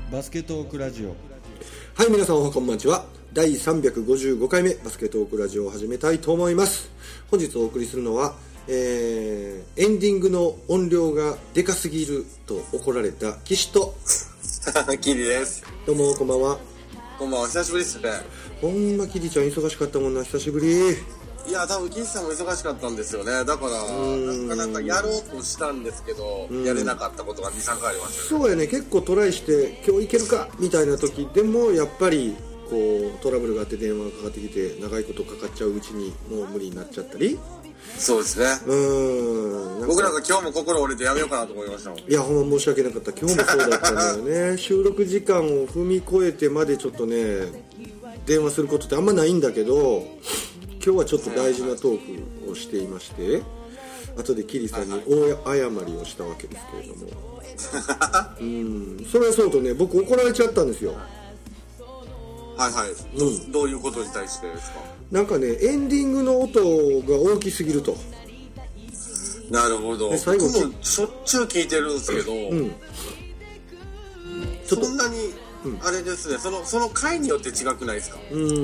バスケトークラジオ。 はい、皆さんおはこんばんちは。第355回目バスケトークラジオを始めたいと思います。本日お送りするのは、エンディングの音量がでかすぎると怒られた岸とキリです。 どうもこんばんは。 こんばんは、久しぶりですね。 ほんまキリちゃん忙しかったもんな、久しぶり。 いや、多分キリさんも忙しかったんですよね。だからなかなかやろうとしたんですけど、やれなかったことが 2,3 回ありましたね。 そうやね、結構トライして今日いけるかみたいな時でもやっぱりこうトラブルがあって電話がかかってきて長いことかかっちゃううちにもう無理になっちゃったり。 そうですね。僕なんか今日も心折れてやめようかなと思いましたもん。 いや、ほんま申し訳なかった。今日もそうだったんだよね収録時間を踏み越えてまでちょっとね電話することってあんまないんだけど、今日はちょっと大事なトークをしていまして、後でキリさんに大謝りをしたわけですけれどもそれはそうとね、僕怒られちゃったんですよ。 はいはい、どういうことに対してですか？ なんかね、エンディングの音が大きすぎると。 なるほど。僕もしょっちゅう聞いてるんですけど、そんなにあれですね、その回によって違くないですか？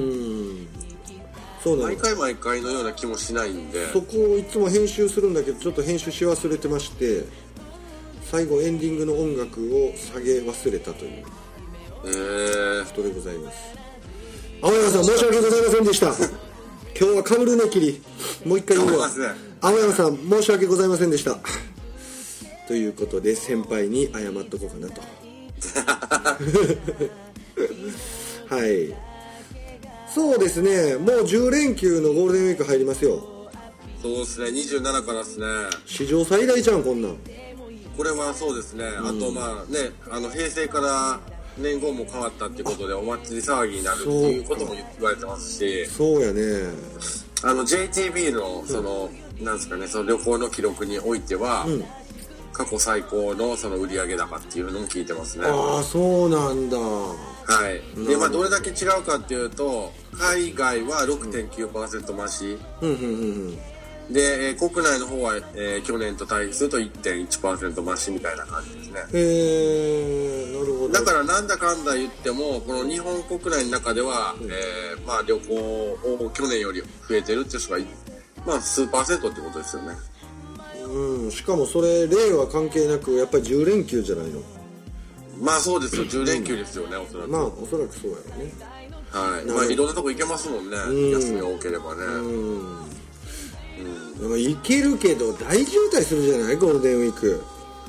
そうなの。 毎回のような気もしないんで、 そこをいつも編集するんだけどちょっと編集し忘れてまして、最後エンディングの音楽を下げ忘れたということでございます。青山さん申し訳ございませんでした今日はかぶるねキリ、もう一回言うわ、青山さん申し訳ございませんでしたということで先輩に謝っとこうかなとはい、そうですね、もう10連休のゴールデンウィーク入りますよ。 そうですね、27からですね。 史上最大じゃんこんなん。 これはそうですね、あとまあね、平成から年号も変わったっていうことでお祭り騒ぎになるっていうことも言われてますし、 そうやね、 JTB のなんですかね、その旅行の記録においては、過去最高のその売上高っていうのも聞いてますね。 ああ、そうなんだ。 はい。で、まあどれだけ違うかっていうと、海外は 6.9% 増し、で、国内の方は、去年と対比すると 1.1% 増しみたいな感じですね。 なるほど。 だからなんだかんだ言っても、この日本国内の中では、まあ旅行を去年より増えてるっていう人が、まあ数%ってことですよね。 しかもそれ令和関係なくやっぱり10連休じゃないの。 まあそうですよ、10連休ですよね、おそらく。 まあおそらくそうやろね。 はい。まあいろんなとこ行けますもんね、休みが多ければね。 行けるけど大渋滞するじゃない、ゴールデンウィーク。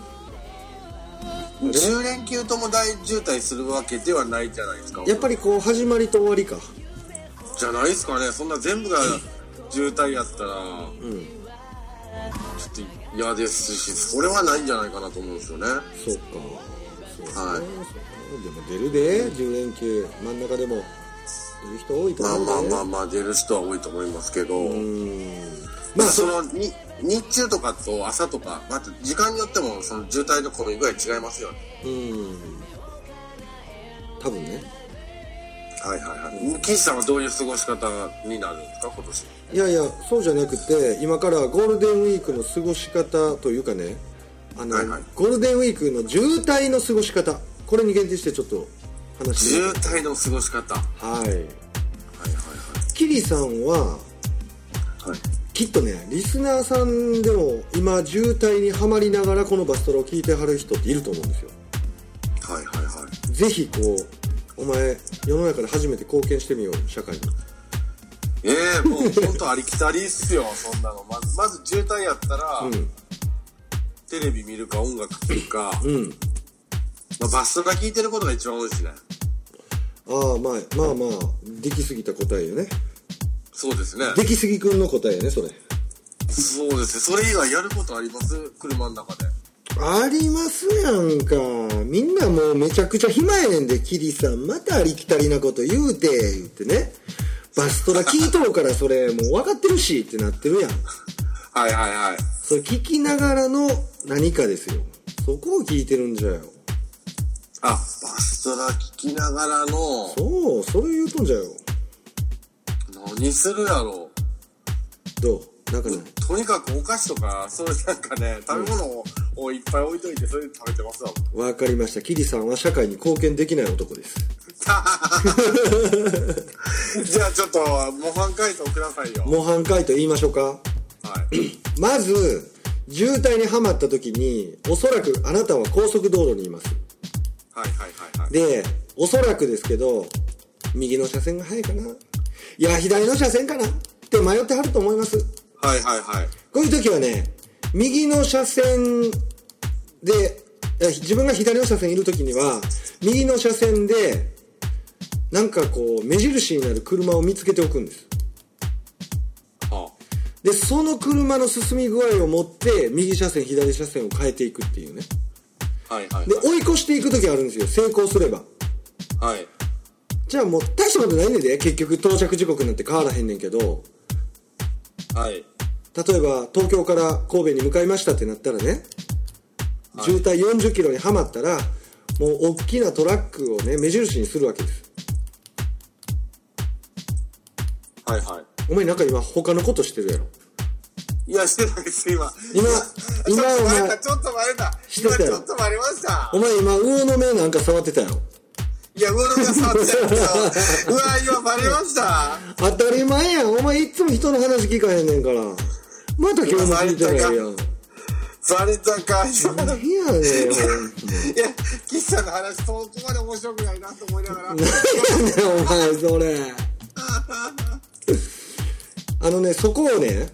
10連休とも大渋滞するわけではないじゃないですか。 やっぱりこう始まりと終わりかじゃないですかね。そんな全部が渋滞やったら、ちょっと嫌ですし、それはないんじゃないかなと思うんですよね。 そうか。はい。でも出るで、10連休真ん中でも出る人多いと思うで。 まあ出る人は多いと思いますけど、まあその日中とかと朝とか、また時間によってもその渋滞の混み具合違いますよね。 多分ね。 はい。岸さんはどういう過ごし方になるんですか、今年？ いやいや、そうじゃなくて、今からゴールデンウィークの過ごし方というかね、ゴールデンウィークの渋滞の過ごし方、これに限定してちょっと話して。 渋滞の過ごし方。はい。 キリさんは、きっとね、リスナーさんでも今渋滞にはまりながらこのバストラを聞いてはる人っていると思うんですよ。ぜひこう、お前世の中で初めて貢献してみよう、社会に。 もう本当ありきたりっすよ、そんなの。まず渋滞やったら、テレビ見るか音楽聴くか、バストラ聞いてることが一番多いですね。まあできすぎた答えよね。 そうですね。 できすぎくんの答えやね、それ。 そうですね。それ以外やることあります？車の中で。 ありますやんか。みんなもうめちゃくちゃ暇やねんで、キリさんまたありきたりなこと言うてね、バストラ聞いとるからそれもう分かってるしってなってるやん。それ聞きながらの何かですよ。そこを聞いてるんじゃよ。 バストラ聞きながらの。 そう、それ言うとんじゃよ。 何するやろう。 どう？なんかね、 とにかくお菓子とかそういうなんかね、食べ物ををいっぱい置いといてそれで食べてますわ。 わかりました。キリさんは社会に貢献できない男です。 じゃあちょっと模範解答くださいよ。 模範解答言いましょうか。 はい。 まず渋滞にはまった時に、おそらくあなたは高速道路にいます。 はいはいはいはい。 で、おそらくですけど、右の車線が速いかな、いや左の車線かなって迷ってはると思います。 はいはいはい。 こういう時はね、右の車線で、自分が左の車線にいる時には、右の車線でなんかこう目印になる車を見つけておくんです。 はあ、 でその車の進み具合を持って右車線左車線を変えていくっていうね。 はいはいはい。 で追い越していく時あるんですよ、成功すれば。 はい。 じゃあもう大したことないねんで、結局到着時刻なんて変わらへんねんけど、 はい。 例えば東京から神戸に向かいましたってなったらね、 はい、 渋滞40キロにはまったらもう大きなトラックをね目印にするわけです。 はいはい。 お前なんか今他のことしてるやろ。 いやしてないです今お前ちょっとバレたしてたよ。 今ちょっとバレました。 お前今魚の目なんか触ってたやろ。 いや魚の目触ってたけどうわ今バレました。 当たり前やん、お前いつも人の話聞かへんねんから。また今日も聞いてないやん。 バレたか。 何やねん。いや岸さんの話そこまで面白くないなと思いながら。 何やねんお前それ。そこをね、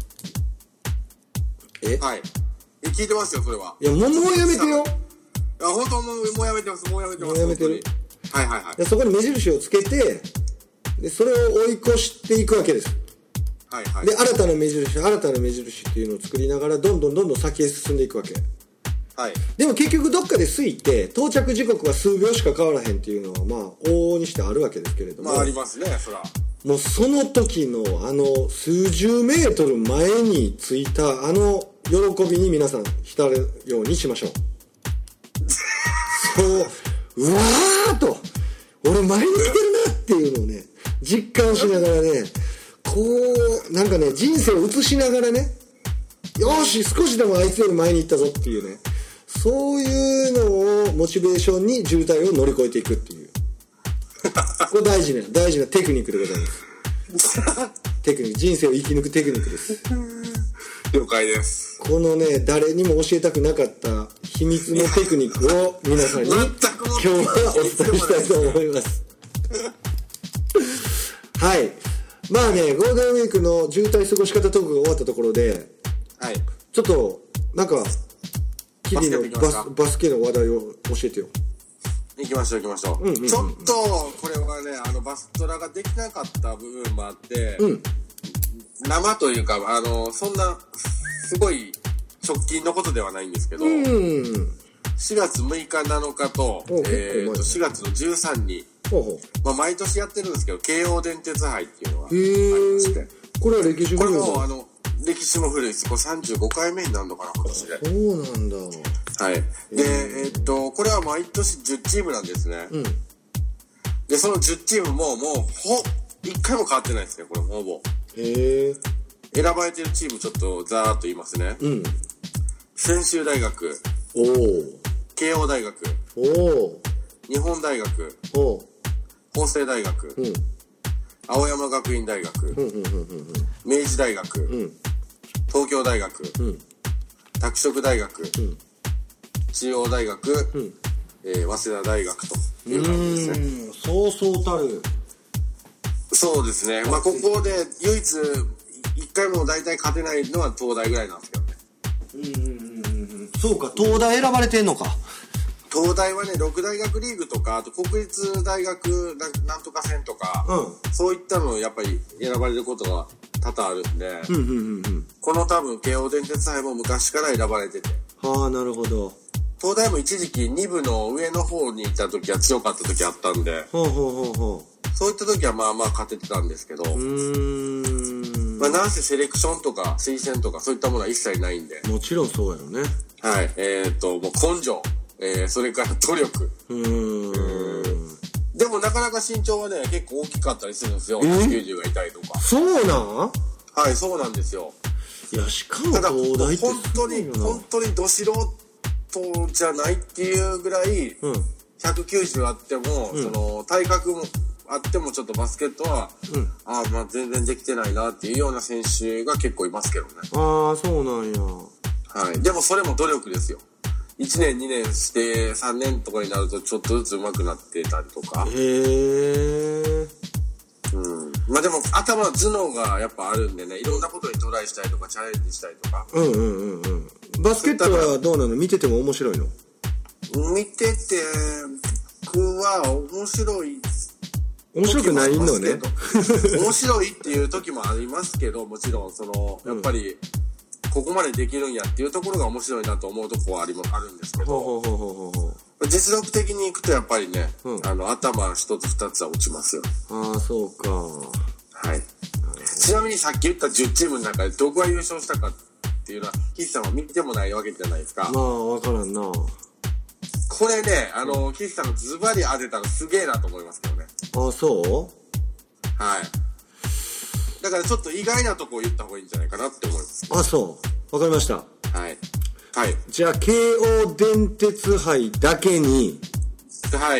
はい。聞いてますよそれは。 いやもうやめてよ。 いや本当もうやめてます。もうやめてます。 もうやめてる。 はいはいはい。 でそこに目印をつけて、でそれを追い越していくわけです。 はいはい。 で新たな目印っていうのを作りながらどんどん先へ進んでいくわけ。 はい。 でも結局どっかで過ぎて到着時刻は数秒しか変わらへんっていうのはまあ往々にしてあるわけですけれども、 まあありますねそら。 もうその時の数十メートル前に着いた喜びに皆さん浸るようにしましょう。うわーっと俺前に来てるなっていうのをね実感しながらね、こうなんかね人生を映しながらね、よし少しでもあいつより前に行ったぞっていうね、そういうのをモチベーションに渋滞を乗り越えていくっていうこれ大事なテクニックでございます。テクニック、人生を生き抜くテクニックです。 了解です。 このね誰にも教えたくなかった秘密のテクニックを皆さんに今日はお伝えしたいと思いますはい。まあねゴールデンウィークの渋滞過ごし方トークが終わったところで、 はい、 ちょっとなんかキリのバスケの話題を教えてよ。 行きましょう、ちょっとこれはねバストラができなかった部分もあって、生というかそんなすごい直近のことではないんですけど、4月6日7日と、4月の13に、まあ、毎年やってるんですけど京王電鉄杯っていうのがありまして、 これは歴史古いんだ。 これも歴史も古いです。これ35回目になるのかな今年で。 そうなんだ。 はい。でこれは毎年10チームなんですね。でその10チームももう1回も変わってないですね、これほぼ。 へえ。 選ばれてるチームちょっとざーっと言いますね。専修大学、慶応大学、日本大学、法政大学、青山学院大学、明治大学、東京大学、拓殖大学、中央大学、早稲田大学という感じですね。 そうそうたる。 そうですね。まあここで唯一1回も大体勝てないのは東大ぐらいなんですけどね。 そうか、東大選ばれてんのか。 東大はね6大学リーグとかあと国立大学なんとか戦とか、そういったのをやっぱり選ばれることが多々あるんで、この多分慶応電鉄杯も昔から選ばれてて。 はあ、なるほど。 東大も一時期2部の上の方にいた時は強かった時あったんで、そういった時はまあまあ勝ててたんですけど、まあなんせセレクションとか推薦とかそういったものは一切ないんで。 もちろんそうやろね。 はい。もう根性、それから努力。でもなかなか身長はね結構大きかったりするんですよ。190がいたりとか。 そうなん？ はい、そうなんですよ。 いや、しかもただ東大って本当にど素人じゃないっていうぐらい、190あっても、その体格もあってもちょっとバスケットは、まあ全然できてないなっていうような選手が結構いますけどね。 ああ、そうなんや。 はい。でもそれも努力ですよ。1年2年して3年とかになるとちょっとずつ上手くなってたりとか。 へえ。 まあでも頭頭脳がやっぱあるんでね、いろんなことにトライしたりとかチャレンジしたりとか。 バスケットはどうなの？見てても面白いの？ 見てて僕は面白くないのね。 面白いっていう時もありますけど、もちろんそのやっぱりここまでできるんやっていうところが面白いなと思うとこはあるんですけど、実力的にいくとやっぱりね、頭一つ二つは落ちますよ。 ああ、そうか。 はい。ちなみにさっき言った10チームの中でどこが優勝したかっていうのは岸さんは見てもないわけじゃないですか。 まあ分からんな。 これね、岸さんがズバリ当てたのすげえなと思いますけどね。 ああ、そう？ はい。だからちょっと意外なとこを言った方がいいんじゃないかなって思います。 あ、そう。わかりました。 はい。はい。 じゃあ、京王電鉄杯だけに、 はい。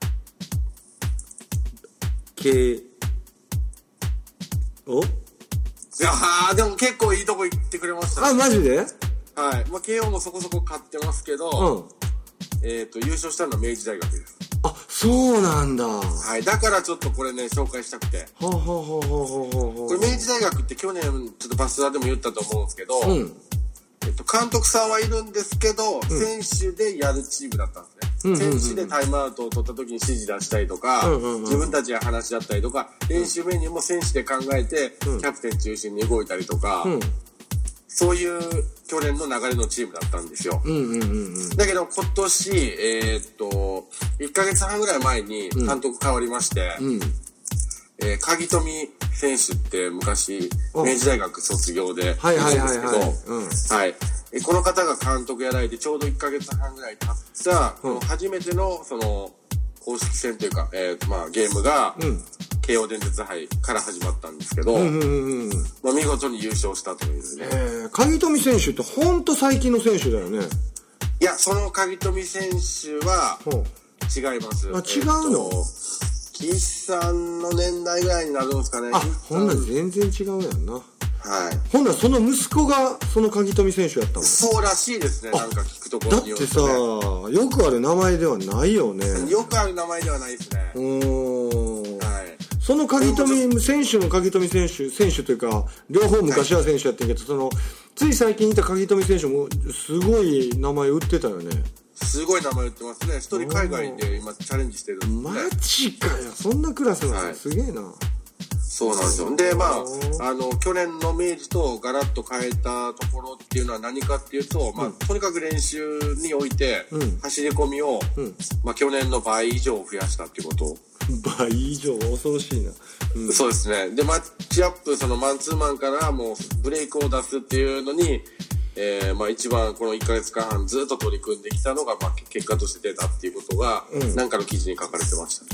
お？ いやー、でも結構いいとこ行ってくれましたね。 あ、マジで？ はい。まあ、慶応もそこそこ勝ってますけど、優勝したのは明治大学です。 あ、そうなんだ。 はい。だからちょっとこれね、紹介したくて。これ明治大学って去年、ちょっとバスターでも言ったと思うんですけど、監督さんはいるんですけど、選手でやるチームだったんですね。選手でタイムアウトを取った時に指示出したりとか、自分たちが話し合ったりとか、練習メニューも選手で考えて、キャプテン中心に動いたりとか、そういう去年の流れのチームだったんですよ。だけど今年、1ヶ月半ぐらい前に監督変わりまして、鍵富選手って昔明治大学卒業でいるんですけど、はい。この方が監督やられてちょうど1ヶ月半ぐらい経った、この初めてのその公式戦というか、まあゲームが、慶応電鉄杯から始まったんですけど、まあ見事に優勝したというね。 鍵富選手ってほんと最近の選手だよね。 いや、その鍵富選手は違います。 あ、違うの？ 岸さんの年代ぐらいになるんですかね。 あ、ほんなら全然違うやんな。 はい。 ほんならその息子がその鍵富選手やったの？ そうらしいですね。なんか聞くところによって、ね。 だってさ、よくある名前ではないよね。 よくある名前ではないですね。はい。 その鍵富選手の鍵富選手というか、両方昔は選手やってんけど、そのつい最近いた鍵富選手もすごい名前売ってたよね。 すごい名前売ってますね。一人海外で今チャレンジしてるんで、ね。 マジかよ。そんなクラスなの、すげえな。 そうなんですよ。で、まあ、去年の明治とガラッと変えたところっていうのは何かっていうと、まあ、とにかく練習において、走り込みを、まあ、去年の倍以上増やしたっていうこと。 倍以上恐ろしいな。 そうですね。で、マッチアップ、そのマンツーマンからもうブレイクを出すっていうのに、まあ一番この1ヶ月間半ずっと取り組んできたのが、まあ結果として出たっていうことが、なんかの記事に書かれてました。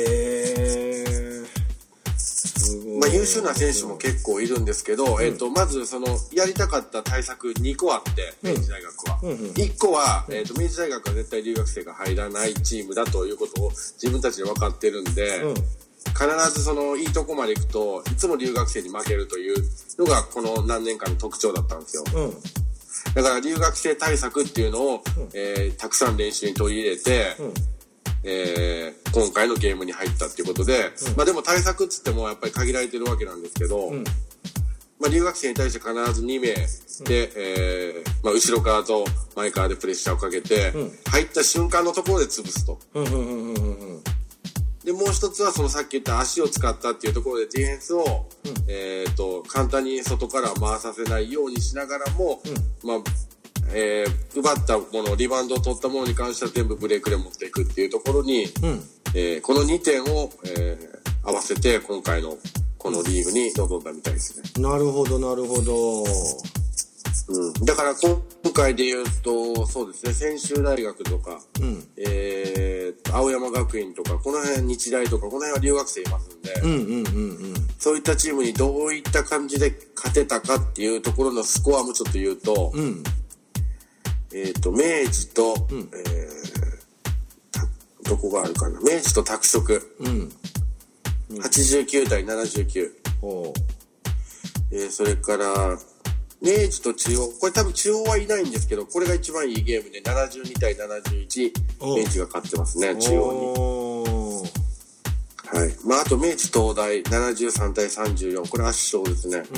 まあ優秀な選手も結構いるんですけど、まずそのやりたかった対策2個あって、明治大学は。1個は、明治大学は絶対留学生が入らないチームだということを自分たちで分かってるんで、必ずそのいいとこまで行くといつも留学生に負けるというのがこの何年間の特徴だったんですよ。だから留学生対策っていうのを、たくさん練習に取り入れて、今回のゲームに入ったっていうことで、まあでも対策っつってもやっぱり限られてるわけなんですけど、まあ留学生に対して必ず2名で、まあ後ろ側と前側でプレッシャーをかけて、入った瞬間のところで潰すと。で、もう一つはそのさっき言った足を使ったっていうところでディフェンスを、簡単に外から回させないようにしながらも、まあ、奪ったもの、リバウンドを取ったものに関しては全部ブレイクで持っていくっていうところに、この2点を、合わせて今回のこのリーグに臨んだみたいですね。 なるほど、なるほど。 だから今回で言うと、そうですね、専修大学とか、青山学院とか、この辺日大とか、この辺は留学生いますんで、 そういったチームにどういった感じで勝てたかっていうところのスコアもちょっと言うと、明治と、どこがあるかな、明治と拓殖、89対79、それから明治と中央、これ多分中央はいないんですけど、これが一番いいゲームで72対71、明治が勝ってますね、中央に。はい。まあ、あと明治東大73対34、これ圧勝ですね。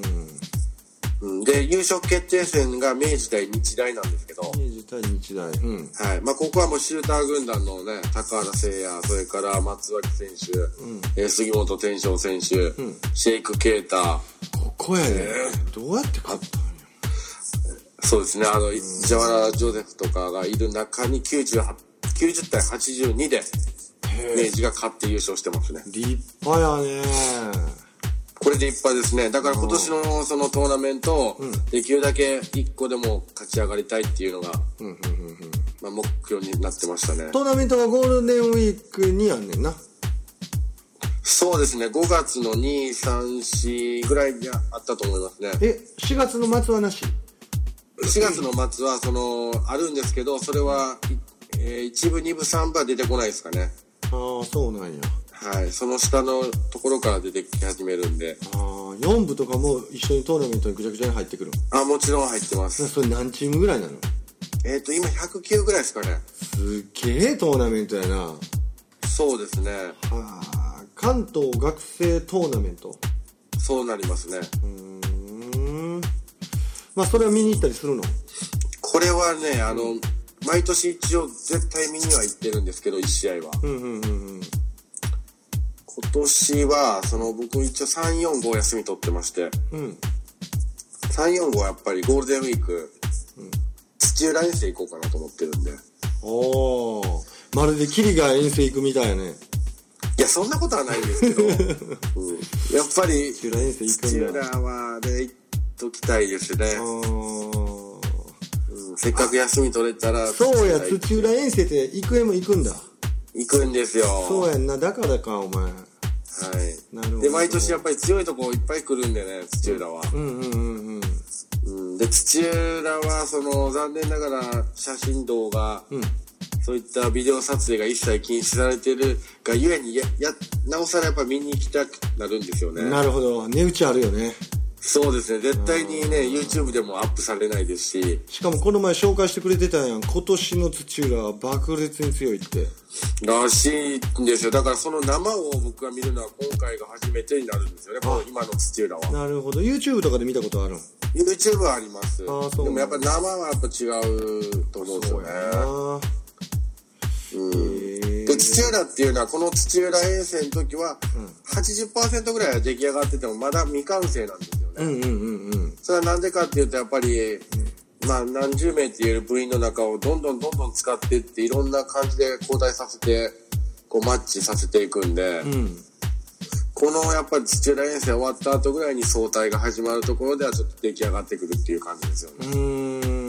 で、優勝決定戦が明治対日大なんですけど。 明治対日大。 はい。まあ、ここはもうシューター軍団のね、高原誠也、それから松脇選手、杉本天翔選手、シェイク・ケータ。 ここやね。どうやって勝ったんや。 そうですね。ジャワラ・ジョゼフとかがいる中に90対82で、明治が勝って優勝してますね。 立派やね。 これで立派ですね。だから今年のそのトーナメントをできるだけ1個でも勝ち上がりたいっていうのが、まあ、目標になってましたね。 トーナメントがゴールデンウィークにあんねんな。 そうですね。5月の2、3、4ぐらいにあったと思いますね。 4月の末はなし ？4月の末はあるんですけど、それは、1部、2部、3部は出てこないですかね。 ああ、そうなんや。 はい。その下のところから出てき始めるんで。 4部とかも一緒にトーナメントにぐちゃぐちゃに入ってくるの？もちろん入ってます。 それ何チームぐらいなの？ 今109ぐらいですかね。 すげえトーナメントやな。 そうですね。 関東学生トーナメント。 そうなりますね。 まあ、それは見に行ったりするの？これはね、毎年一応絶対見には行ってるんですけど、1試合は。今年は、僕一応3、4、5休み取ってまして、3、4、5はやっぱりゴールデンウィーク、土浦遠征行こうかなと思ってるんで。 まるでキリが遠征行くみたいやね。 いや、そんなことはないんですけど、やっぱり、 土浦遠征行くんだ。 土浦はね、行っときたいですね。せっかく休み取れたら。 そうや、土浦遠征って育英も行くんだ。 行くんですよ。 そうやんな、だからか、お前。はい。 なるほど。で、毎年やっぱり強いとこいっぱい来るんでね、土浦は。で、土浦は、残念ながら、写真動画、そういったビデオ撮影が一切禁止されてるがゆえに、なおさらやっぱ見に行きたくなるんですよね。 なるほど。値打ちあるよね。 そうですね。絶対にね、YouTube でもアップされないですし。 しかもこの前紹介してくれてたやん。今年の土浦は爆裂に強いって。 らしいんですよ。だからその生を僕が見るのは今回が初めてになるんですよね。この今の土浦は。 なるほど。YouTube とかで見たことあるん？ YouTube はあります。でもやっぱ生はやっぱ違うと思うんですよね。で、土浦っていうのは、この土浦遠征の時は、80% ぐらいは出来上がってても、まだ未完成なんですよね。それはなんでかっていうと、やっぱり、まあ、何十名って言える部員の中をどんどん使っていって、いろんな感じで交代させて、こう、マッチさせていくんで、この、やっぱり土浦遠征終わった後ぐらいに総体が始まるところでは、ちょっと出来上がってくるっていう感じですよね。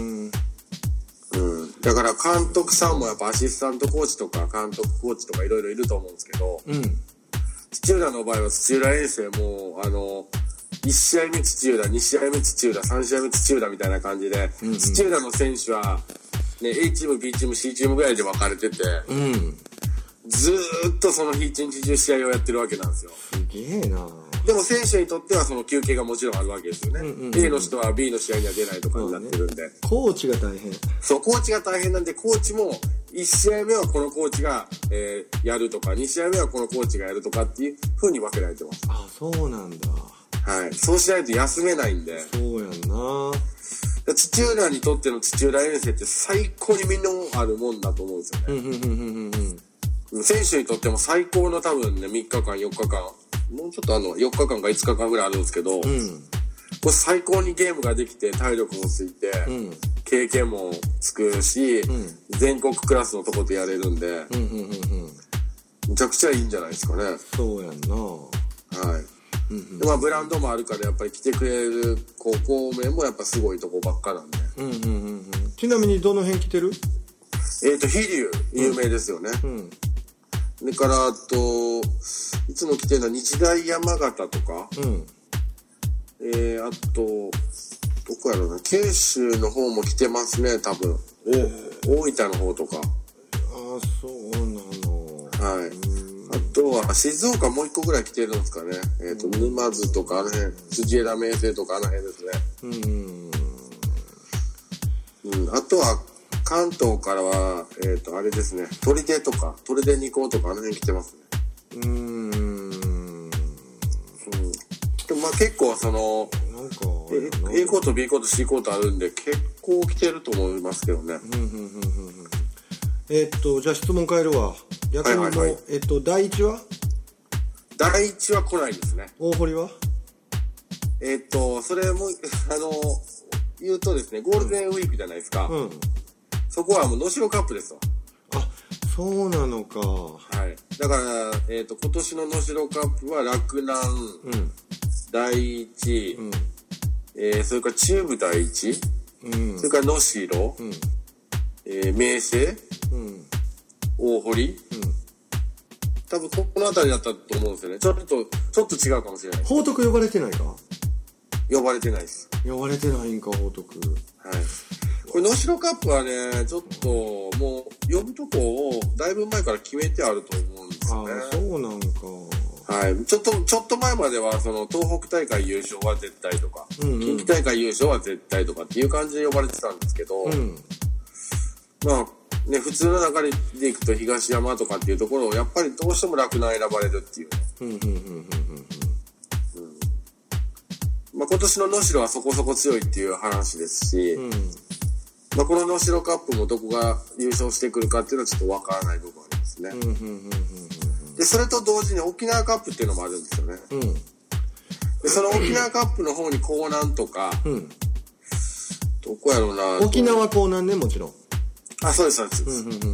だから監督さんもやっぱアシスタントコーチとか監督コーチとかいろいろいると思うんですけど、土浦の場合は土浦遠征も1試合目土浦、2試合目土浦、3試合目土浦みたいな感じで、土浦の選手は、ね、A チーム、B チーム、C チームぐらいで分かれてて、ずーっとその日一日中試合をやってるわけなんですよ。 すげえな。 でも選手にとってはその休憩がもちろんあるわけですよね。A の人は B の試合には出ないとかになってるんで。 コーチが大変。 そう、コーチが大変なんで、コーチも1試合目はこのコーチが、やるとか、2試合目はこのコーチがやるとかっていう風に分けられてます。 あ、そうなんだ。 はい。そうしないと休めないんで。 そうやんな。 土浦にとっての土浦遠征って最高にみんなあるもんだと思うんですよね。選手にとっても最高の多分ね、3日間、4日間、もうちょっと4日間か5日間ぐらいあるんですけど、これ最高にゲームができて、体力もついて、経験もつくし、全国クラスのとこでやれるんで、めちゃくちゃいいんじゃないですかね。 そうやんな。 はい。で、まあブランドもあるからやっぱり来てくれる高校名もやっぱすごいとこばっかなんで。 ちなみにどの辺来てる？ 飛龍有名ですよね。 それからあといつも来てるのは日大山形とか、あとどこやろうな、九州の方も来てますね多分。大分の方とか。 そうなの。 はい。あとは静岡もう一個ぐらい来てるんですかね。沼津とかあの辺、辻枝明星とかあの辺ですね。あとは関東からはあれですね、取手とか取手二高とかあの辺来てますね。でもまあ結構そのなんかA コート B コート C コートあるんで結構来てると思いますけどね。 じゃあ質問変えるわ。逆にもう、第一は来ないですね。 大堀はそれも言うとですね、ゴールデンウィークじゃないですか。そこはもう能代カップですわ。 そうなのか。 はい。だから、今年の能代カップは洛南、第一、それから中部第一、それから能代、明星、大堀、多分この辺りだったと思うんですよね。ちょっと違うかもしれない。 報徳呼ばれてないか？ 呼ばれてないです。 呼ばれてないんか、報徳。 はい。これ能代カップはね、ちょっともう呼ぶとこをだいぶ前から決めてあると思うんですよね。 そうなんか。 はい。ちょっと前まではその東北大会優勝は絶対とか、近畿大会優勝は絶対とかっていう感じで呼ばれてたんですけど、まあね、普通の中でいくと東山とかっていうところをやっぱりどうしても洛南選ばれるっていうね。まあ今年の能代はそこそこ強いっていう話ですし、まあこの能代カップもどこが優勝してくるかっていうのはちょっとわからない部分ありますね。でそれと同時に沖縄カップっていうのもあるんですよね。でその沖縄カップの方に江南とか、どこやろうな。 沖縄江南ね、もちろん。 そうですそうです。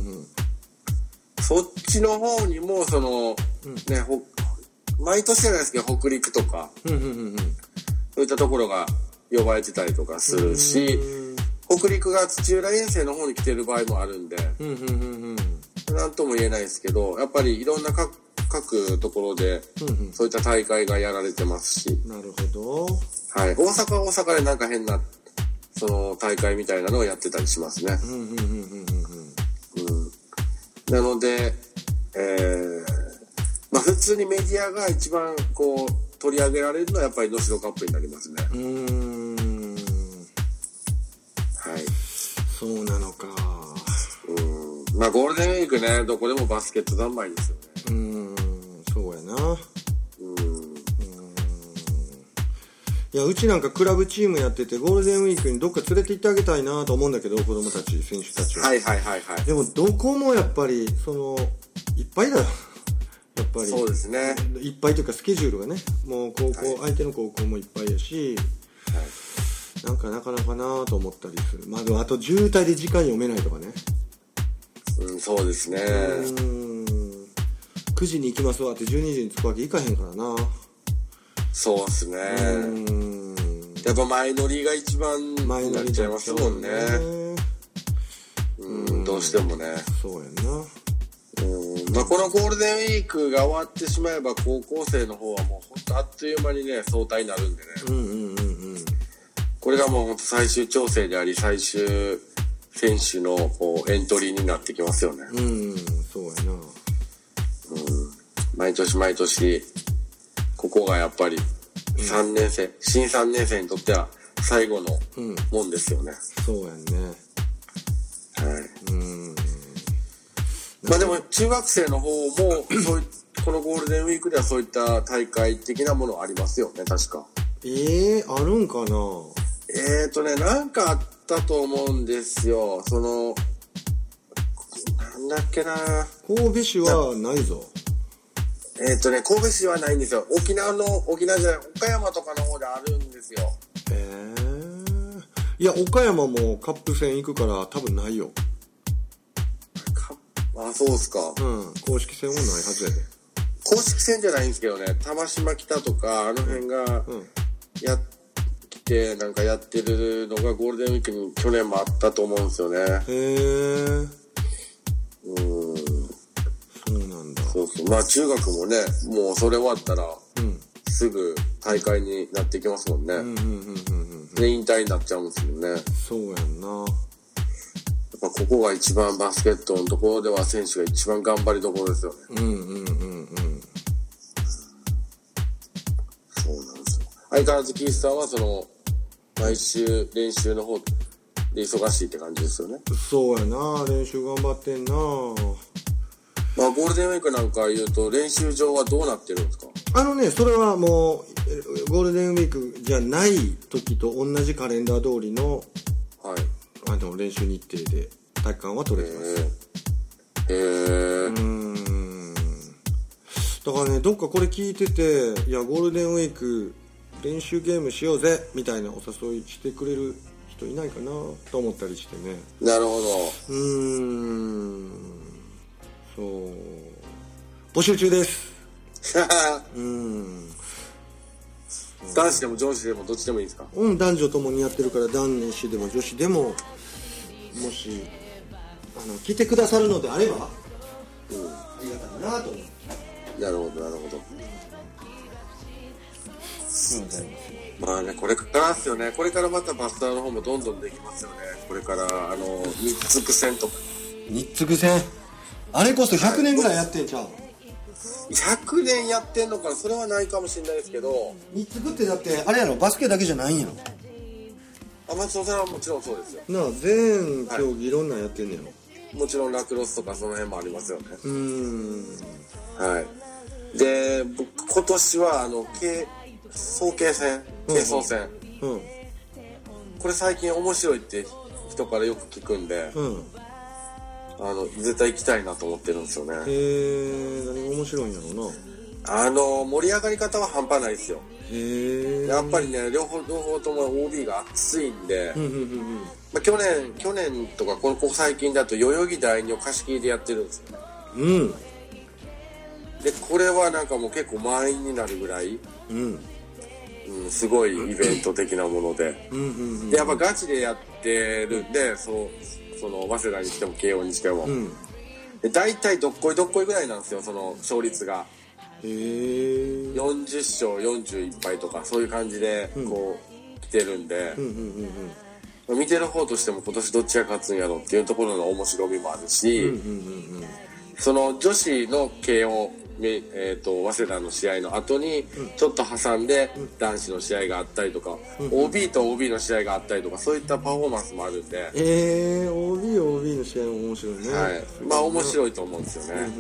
そっちの方にもその、ね、毎年じゃないですけど北陸とか、そういったところが呼ばれてたりとかするし、北陸が土浦遠征の方に来てる場合もあるんで、なんとも言えないですけど、やっぱりいろんな各ところでそういった大会がやられてますし。 なるほど。 はい。大阪は大阪でなんか変なその大会みたいなのをやってたりしますね。なので、まあ普通にメディアが一番こう取り上げられるのはやっぱり能代カップになりますね。はい。 そうなのか。 まあゴールデンウィークね、どこでもバスケット三昧ですよね。 そうやな。いや、うちなんかクラブチームやっててゴールデンウィークにどっか連れて行ってあげたいなと思うんだけど、子供たち、選手たちは。でもどこもやっぱりいっぱいだよ。やっぱりそうですね。 いっぱいというかスケジュールがね、もう相手の高校もいっぱいやし、なんかなかなかなと思ったりする。まあでもあと渋滞で時間読めないとかね。 そうですね。 9時に行きますわって12時に着くわけいかへんからな。 そうですね。やっぱ前乗りが一番になっちゃいますもんね。どうしてもね。 そうやな。 まあこのゴールデンウィークが終わってしまえば高校生の方はもう本当あっという間にね総体になるんでね。これがもう本当最終調整であり最終選手のこうエントリーになってきますよね。 そうやな。 毎年ここがやっぱり3年生、新3年生にとっては最後のもんですよね。 そうやんね。 はい。まあでも中学生の方もこのゴールデンウィークではそういった大会的なものありますよね、確か。 あるんかな。 なんかあったと思うんですよ。なんだっけな。 神戸市はないぞ。 神戸市はないんですよ。沖縄じゃない、岡山とかの方であるんですよ。 いや、岡山もカップ戦行くから多分ないよ。 そうっすか。 公式戦はないはずやで。 公式戦じゃないんですけどね、玉島北とか、あの辺が、来て、なんかやってるのがゴールデンウィークに去年もあったと思うんですよね。 そうなんだ。 そう。 まあ中学もね、もうそれ終わったら、すぐ大会になってきますもんね。で、引退になっちゃうんですもんね。 そうやんな。 やっぱここが一番バスケットのところでは選手が一番頑張りどころですよね。そうなんですよ。相変わらずキースさんはその、毎週練習の方で忙しいって感じですよね。 そうやな、練習頑張ってんな。 まあゴールデンウィークなんか言うと練習場はどうなってるんですか？ それはもうゴールデンウィークじゃない時と同じカレンダー通りの、練習日程で体育館は取れてます。だからね、どっかこれ聞いてて、いやゴールデンウィーク練習ゲームしようぜみたいなお誘いしてくれる人いないかなと思ったりしてね。 なるほど。 そう募集中です。 男子でも女子でもどっちでもいいですか？ 男女ともにやってるから、男子でも女子でも、もし来てくださるのであれば、ありがたいなと思って。 なるほどなるほど。まあね、これからですよね。これからまたバスターの方もどんどんできますよね。これから日津戦とか。 日津戦あれこそ100年ぐらいやってんちゃうの ？100年やってんのかな、それはないかもしれないですけど。 日津ってだってあれやろ、バスケだけじゃないんやろ。 まあそれはもちろんそうですよ。 なあ、全競技いろんなんやってんねやろ。 もちろんラクロスとかその辺もありますよね。はい。で、僕今年は早慶戦、軽装戦、これ最近面白いって人からよく聞くんで、絶対行きたいなと思ってるんですよね。 何が面白いんやろうな。 盛り上がり方は半端ないですよ。やっぱりね、両方とも OB が熱いんで、去年とかここ最近だと代々木第二を貸し切りでやってるんですよ。でこれはなんかもう結構満員になるぐらい、すごいイベント的なもので、でやっぱガチでやってるんで、その早稲田にしても慶応にしても、で大体どっこいぐらいなんですよ、その勝率が。40勝41敗とかそういう感じでこう来てるんで、見てる方としても今年どっちが勝つんやろっていうところの面白みもあるし、その女子の慶応早稲田の試合の後にちょっと挟んで男子の試合があったりとか、OB と OB の試合があったりとか、そういったパフォーマンスもあるんで、 OB の試合も面白いね。 まあ面白いと思うんですよね。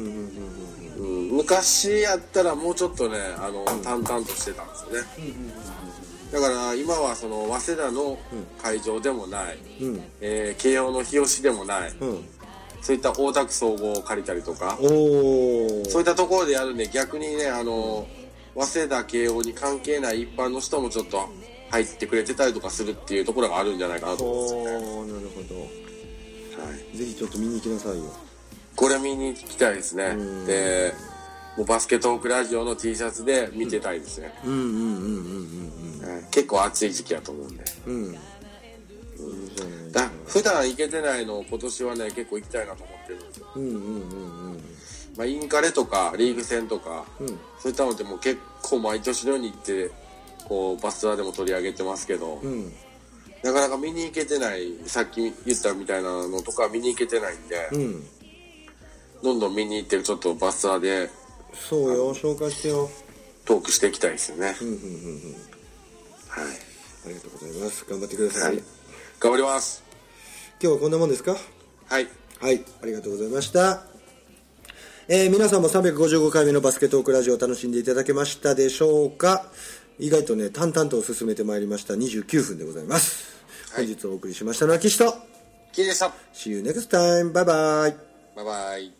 昔やったらもうちょっとね、淡々としてたんですよね。だから今はその早稲田の会場でもない、慶応の日吉でもない、そういった大田区総合を借りたりとか、そういったところでやるんで、逆にね、早稲田慶応に関係ない一般の人もちょっと入ってくれてたりとかするっていうところがあるんじゃないかなと思うんですよね。 なるほど。ぜひちょっと見に行きなさいよ。 これ見に行きたいですね。で、もうバスケトークラジオの T シャツで見てたいですね。結構暑い時期やと思うんで。普段行けてないのを今年はね、結構行きたいなと思ってるんですよ。インカレとかリーグ戦とか、そういったのでも結構毎年のように行ってこうバスツアーでも取り上げてますけど、なかなか見に行けてない、さっき言ったみたいなのとか見に行けてないんで、どんどん見に行ってるちょっとバスツアーでそうよ、紹介してよ、 トークしていきたいですよね。はい、 ありがとうございます。頑張ってください。 頑張ります。 今日はこんなもんですか？ はい、 ありがとうございました。皆さんも355回目のバスケトークラジオを楽しんでいただけましたでしょうか？意外とね、淡々と進めてまいりました。29分でございます。本日お送りしましたのは岸とキリでした。 See you next time. バイバイ。 バイバイ。